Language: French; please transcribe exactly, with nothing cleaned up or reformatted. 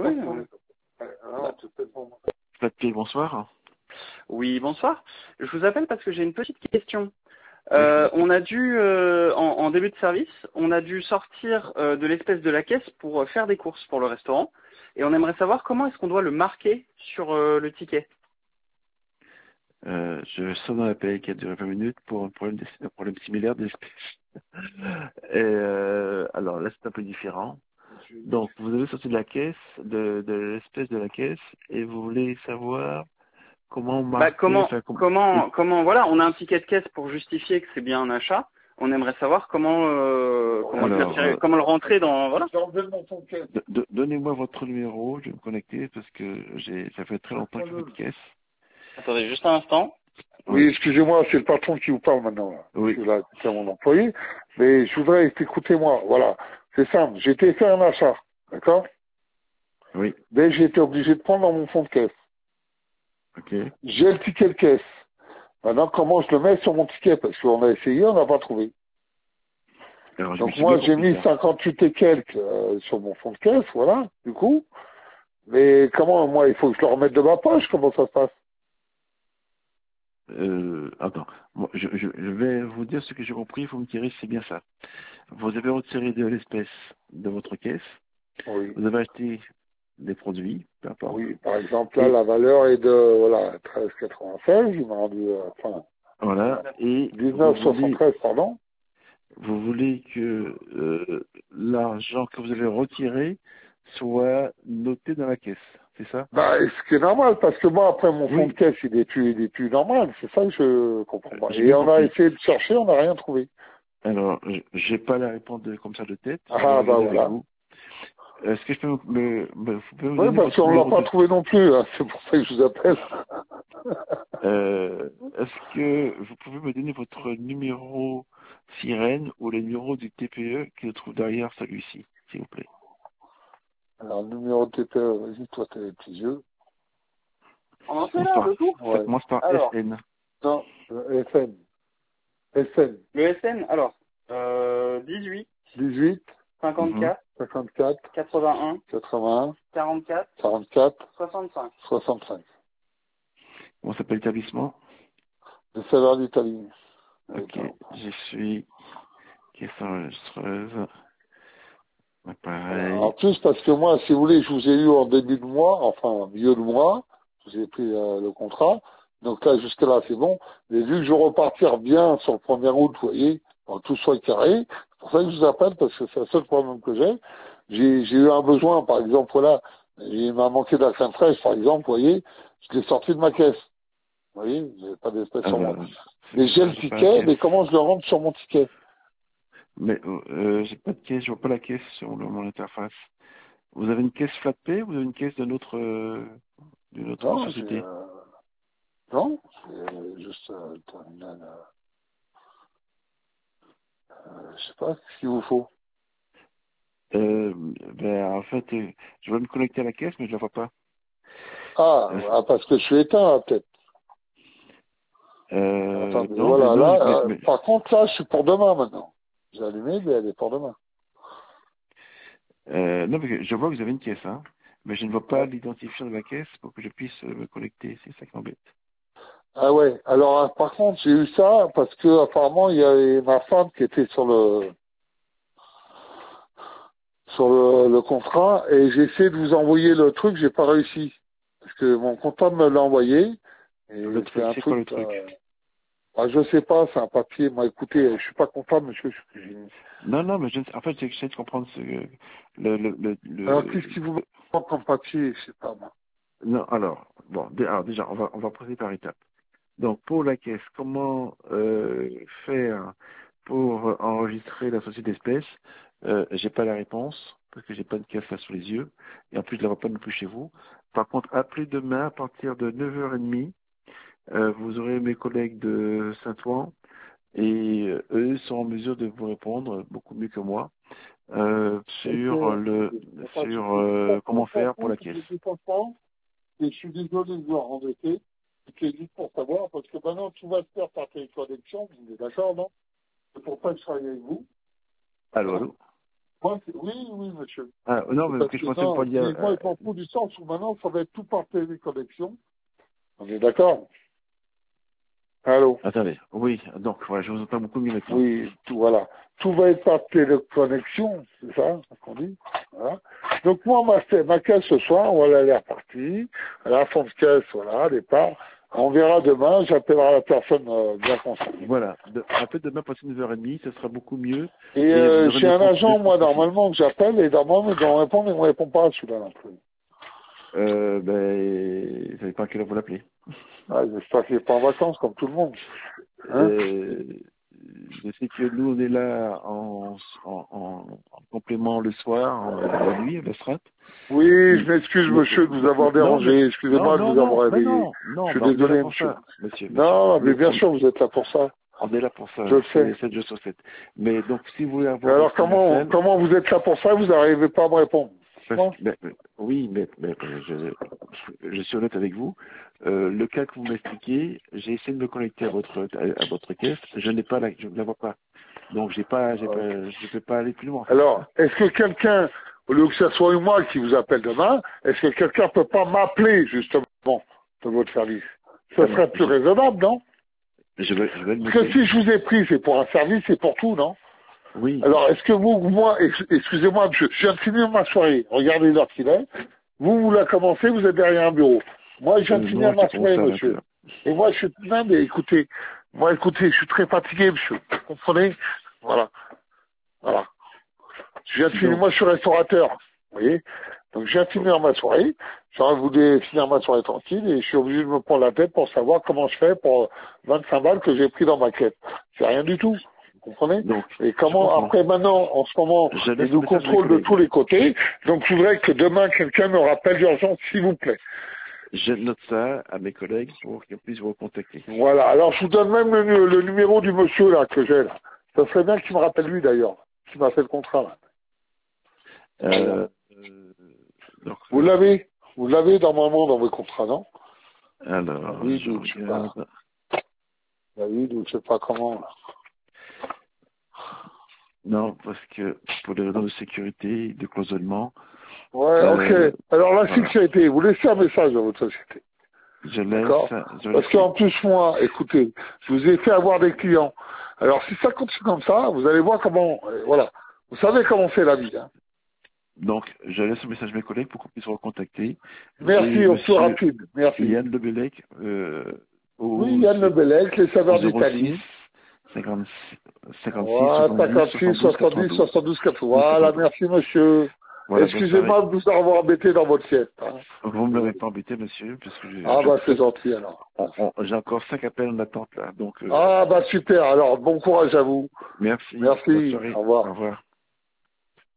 Oui, oui. Alors, Papier, bonsoir. Oui, bonsoir. Je vous appelle parce que j'ai une petite question. Euh, on a dû, euh, en, en début de service, on a dû sortir euh, de l'espèce de la caisse pour euh, faire des courses pour le restaurant. Et on aimerait savoir comment est-ce qu'on doit le marquer sur euh, le ticket. Euh, je sors dans l'appel qui a duré vingt minutes pour un problème, de- un problème similaire d'espèce. Et euh, alors là, c'est un peu différent. Donc, vous avez sorti de la caisse, de, de l'espèce de la caisse, et vous voulez savoir comment Bah, marquer, comment, enfin, com- comment, comment, voilà, on a un ticket de caisse pour justifier que c'est bien un achat. On aimerait savoir comment, euh, comment, le alors, faire- euh, comment le rentrer dans, voilà. de- de- donnez-moi votre numéro, je vais me connecter parce que j'ai, ça fait très longtemps que je fais de caisse. Attendez juste un instant. Oui, excusez-moi, c'est le patron qui vous parle maintenant. Là. Oui. Je suis là, c'est mon employé. Mais je voudrais, écoutez-moi, voilà. C'est simple, j'ai été faire un achat, d'accord? Oui. Mais j'ai été obligé de prendre dans mon fonds de caisse. Ok. J'ai le ticket de caisse. Maintenant, comment je le mets sur mon ticket? Parce qu'on a essayé, on n'a pas trouvé. Alors, je me Donc suis moi, bien j'ai compris mis ça. cinquante-huit et quelques euh, sur mon fonds de caisse, voilà, du coup. Mais comment, moi, il faut que je le remette de ma poche, comment ça se passe? Euh, attends, moi, je, je, je vais vous dire ce que j'ai compris, il faut me tirer si c'est bien ça. Vous avez retiré de l'espèce de votre caisse, Oui. vous avez acheté des produits, peu importe. Oui, par exemple, là, Et la valeur est de, voilà, treize quatre-vingt-seize, il m'a rendu, euh, enfin, voilà, et vous dix-neuf voulez, soixante-treize, pardon. vous voulez que euh, l'argent que vous avez retiré soit noté dans la caisse, c'est ça? Bah, ce qui est normal, parce que moi, après, mon fonds de Oui, caisse, il est plus, il est plus normal, c'est ça que je comprends pas. j'ai Et bien on a compris. essayé de chercher, on n'a rien trouvé. Alors, je- j'ai pas la réponse de, comme ça de tête, je vais Ah, bah regarder avec voilà. vous. Est-ce que je peux me, me- me- vous pouvez me Oui, donner parce votre qu'on l'a numéro pas de trouvé non plus, hein, c'est pour ça que je vous appelle. Euh, est-ce que vous pouvez me donner votre numéro sirène ou le numéro du T P E qui se trouve derrière celui-ci, s'il vous plaît? Alors, le numéro de T P E, vas-y, toi, t'as les petits yeux. On en fait Commence là, le par, tout. ça Ouais. commence par Alors, S N. Non, le S N. S N. le S N, alors, euh, dix-huit, dix-huit, Mhm. cinquante-quatre, cinquante-quatre, quatre-vingt-un, quatre-vingt-un, quarante-quatre, quarante-quatre, soixante-cinq. soixante-cinq. Comment s'appelle l'établissement? Le salaire d'Italie. Ok, je suis caisse enregistreuse. En Pareil. plus, parce que moi, si vous voulez, je vous ai eu en début de mois, enfin, milieu de mois, je vous ai pris euh, le contrat. Donc là, jusque là, c'est bon. Mais vu que je veux repartir bien sur le premier août, vous voyez, quand tout soit carré, c'est pour ça que je vous appelle, parce que c'est le seul problème que j'ai. J'ai, j'ai eu un besoin, par exemple, voilà, il m'a manqué de la crème fraîche, par exemple, vous voyez, je l'ai sorti de ma caisse. Vous voyez, j'ai pas d'espèce sur moi. Alors, c'est Mais j'ai le bizarre, j'ai pas la ticket, caisse. mais comment je le rentre sur mon ticket? Mais euh, euh, j'ai pas de caisse, je vois pas la caisse sur le- mon interface. Vous avez une caisse flatpay ou vous avez une caisse de notre, euh, d'une autre Non, j'ai, société? euh, non, c'est juste, euh, le terminal, euh, Euh, je sais pas ce qu'il vous faut. Euh, ben, en fait, euh, je vais me connecter à la caisse, mais je la vois pas. Ah, Euh, ah, parce que je suis éteint, hein, peut-être. euh, Attendez, non, mais voilà, non, là, mais, euh, mais, par contre, là, je suis pour demain maintenant. J'ai allumé, mais elle est pour demain. euh, non, mais je vois que vous avez une caisse, hein, mais je ne vois pas Ouais. l'identifiant de la caisse pour que je puisse euh, me connecter. C'est ça qui m'embête. Ah ouais, alors, euh, par contre, j'ai eu ça parce que, apparemment, il y avait ma femme qui était sur le, sur le, le contrat, et j'ai essayé de vous envoyer le truc, j'ai pas réussi. Parce que mon comptable me l'a envoyé, Le et c'est truc, un c'est quoi truc, le truc? euh, ah, je sais pas, c'est un papier. Moi, écoutez, je suis pas comptable, monsieur, je suis cuisinier. Non, non, mais je, ne- en fait, j'essaie de comprendre ce, que- le, le, le, Alors, qu'est-ce le- qui vous manque comme papier? Je sais pas, moi. non, alors, bon, dé- alors déjà, on va, on va procéder par étapes. Donc, pour la caisse, comment euh, faire pour enregistrer la société d'espèces? euh, J'ai pas la réponse parce que j'ai pas de caisse là sous les yeux et en plus je la vois pas non plus chez vous. Par contre, appelez demain à partir de neuf heures trente. Euh, vous aurez mes collègues de Saint-Ouen et euh, eux sont en mesure de vous répondre beaucoup mieux que moi euh, Ok, sur le y a pas de sur souci. euh, Par comment contre, par faire pour la contre, caisse. je dis pas ça, et je suis désolé de vous embêter. C'est juste pour savoir, parce que maintenant, tout va se faire par téléconnexion, vous êtes d'accord, non? C'est pour ça que je travaille avec vous. Allô, Hein? allô. Moi, c'est- oui, oui, monsieur. Ah, non, mais Parce que je que pensais non, pas dire. si- moi, Euh, je m'en fous du sens où maintenant, ça va être tout par téléconnexion. On est d'accord? Allô? attendez. Oui, donc, voilà, je vous entends beaucoup mieux maintenant. Oui, tout, voilà. Tout va être par téléconnexion, c'est ça, ce qu'on dit? Voilà. Donc, moi, ma, ma caisse ce soir, voilà, elle est repartie. La fond de caisse, voilà, départ. On verra demain, j'appellerai la personne euh, bien concernée. Voilà. De, en fait, demain, passer neuf heures trente, ce sera beaucoup mieux. Et, Et euh, vous aurez j'ai une un réponse agent, plus moi, précise. normalement, que j'appelle, et normalement, il doit me répondre, mais il ne me répond pas, celui-là, non plus. Euh, ben, ça dépend à quelle heure vous l'appelez. Ah, j'espère qu'il n'est pas en vacances, comme tout le monde. Hein? Euh, je sais que nous, on est là en, en, en, en complément le soir, en, la nuit, à l'astreinte. Oui, je m'excuse, Mais, monsieur, de vous avoir non, mais, dérangé. non, Excusez-moi de non, vous avoir non, mais réveillé. non, non, Je suis mais on est là désolé, pour monsieur. ça, monsieur, monsieur. Non, mais Nous, bien on, sûr, vous êtes là pour ça. on est là pour ça, Je le sais. sept jours sur sept. Mais donc, si vous voulez Mais avoir alors, votre comment, commercial, comment vous êtes là pour ça, vous n'arrivez pas à me répondre? parce Moi que, ben, ben, oui, mais, mais ben, je, je suis honnête avec vous. Euh, le cas que vous m'expliquez, j'ai essayé de me connecter à votre à, à votre caisse, je n'ai pas la, je ne la vois pas. Donc j'ai pas, j'ai Ah, ok. pas, je peux pas aller plus loin en fait. Alors, est-ce que quelqu'un, au lieu que ce soit moi qui vous appelle demain, est-ce que quelqu'un peut pas m'appeler, justement, de votre service? Ça Alors, serait plus je, raisonnable, non? je vais, je vais le Parce que noter. si je vous ai pris, c'est pour un service, c'est pour tout, non? Oui, Alors, est-ce que vous, moi, ex- excusez-moi, je, je viens de finir ma soirée. Regardez l'heure qu'il est. Vous, vous la commencé, vous êtes derrière un bureau. Moi, je viens de euh, finir non, j'ai ma commencé soirée, à monsieur. vingt heures. Et moi, je suis, non, mais écoutez, moi, écoutez, je suis très fatigué, monsieur. Vous comprenez? Voilà. Voilà. Je viens de finir, Donc, moi, je suis restaurateur. Vous voyez? Donc, je viens de finir ma soirée. J'aurais voulu finir ma soirée tranquille et je suis obligé de me prendre la tête pour savoir comment je fais pour vingt-cinq balles que j'ai pris dans ma quête. C'est rien du tout. Vous comprenez? donc, Et je comment, comprends. après, maintenant, en ce moment, Je ils laisse le nous message à mes contrôlent de tous collègues. les côtés. Donc, je voudrais que demain, quelqu'un me rappelle d'urgence, s'il vous plaît. Je note ça à mes collègues pour qu'ils puissent vous recontacter. Voilà. Alors, je vous donne même le, le numéro du monsieur, là, que j'ai, là. Ça serait bien qu'il me rappelle lui, d'ailleurs, qui m'a fait le contrat, là. Voilà. Euh, euh, donc, Vous euh, l'avez? Vous l'avez normalement dans vos contrats, non? alors, David, je ou je sais pas. regarde. David, ou je sais pas comment, là. Non, parce que pour des raisons de sécurité, de cloisonnement, Ouais, euh, ok. Alors la voilà. sécurité, vous laissez un message dans votre société. Je laisse, D'accord? je Parce laisse. qu'en plus, moi, écoutez, je vous ai fait avoir des clients. Alors si ça continue comme ça, vous allez voir comment, euh, voilà. Vous savez comment c'est la vie, hein. Donc, je laisse un message à mes collègues pour qu'on puisse vous recontacter. Merci, J'ai au plus monsieur rapide. Merci. Yann Lebelec, euh, Oui, au, Yann Lebelec, les saveurs au zéro six, d'Italie. cinquante-six, cinquante-six, Voilà, soixante-dix, cinquante-six, soixante-douze, soixante-dix, quatre-vingt-douze. soixante-douze, quatre. douze, Voilà, quatre-vingt-douze. merci monsieur. Voilà, bonne soirée. Excusez-moi de vous avoir embêté dans votre sieste, hein. Vous ne m'avez pas embêté, monsieur, parce que je, Ah je bah c'est presse. gentil alors. on- on- j'ai encore cinq appels en attente, là. Donc, euh, Ah bah super, alors bon courage à vous. merci. Bonne Merci, soirée. au revoir. Au revoir.